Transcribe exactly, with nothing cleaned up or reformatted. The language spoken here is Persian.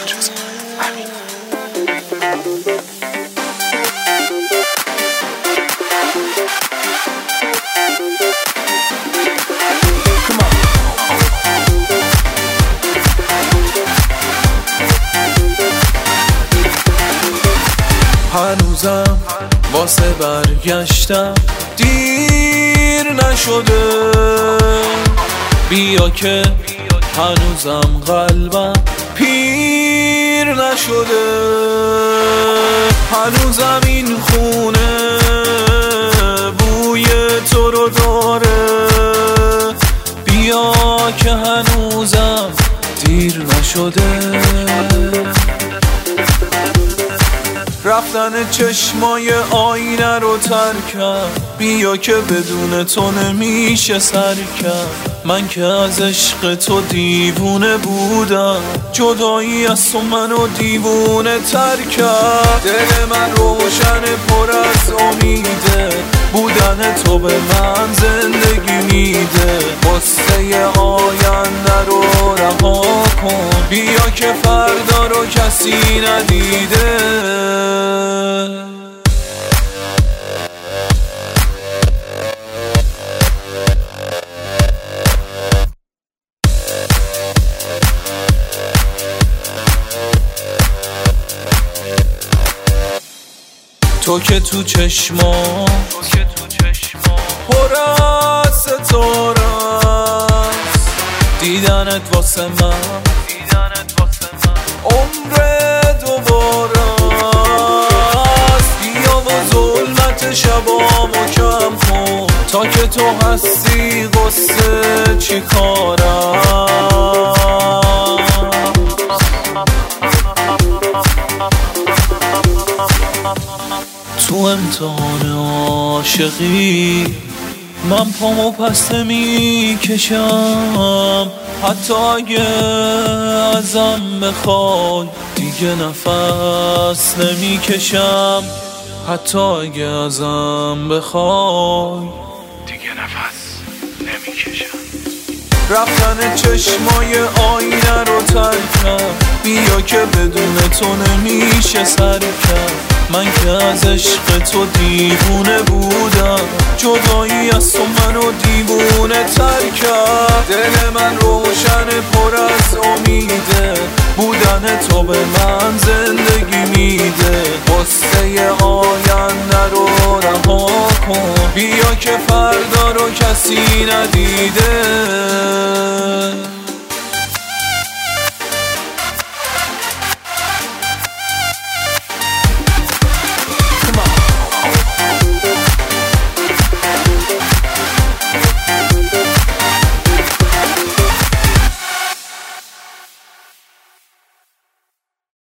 جز همین. هنوزم واسه برگشتم دیر نشده، بیا که هنوزم قلبم پیر نشده، هنوزم این خونه بوی تو رو داره، بیا که هنوزم دیر نشده. رفتن چشمای آینه رو ترکم، بیا که بدون تو نمیشه سر کرد. من که از عشق تو دیوونه بودم، جدایی از تو منو دیوونه تر کرد. دل من روشن پر از امیده، بودن تو به من زندگی میده. قصه آینده رو رها کن، بیا که فردا رو کسی ندیده. تو که تو چشما پر از ستاره است، دیدنت واسه من عمر دوباره است. بیا و ظلمت شبامو کم کن، تا که تو هستی قصه چی کارم. تو امتحان عاشقی من پامو پس نمی کشم، حتی اگه ازم بخوای دیگه نفس نمی کشم، حتی اگه ازم بخوای دیگه نفس نمی کشم. رفتن چشمای آینه رو ترکم، بیا که بدون تو نمیشه سر کرد. من که از عشق تو دیوونه بودم، جدایی از تو منو دیوونه تر کرد. دل من روشن پر از امیده، بودن تو به من زندگی میده. قصه آینده رو رها کن، بیا که فردا رو کسی ندیده.